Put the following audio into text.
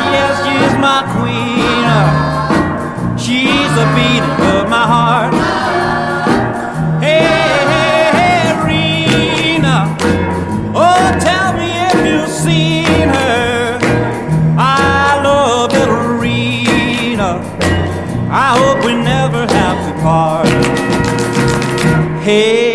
yes, she's my queen. She's the beating of my heart. Hey, hey, hey, Rena. Oh, tell me if you've seen her. I love little Rena. I hope we never have to part. Hey.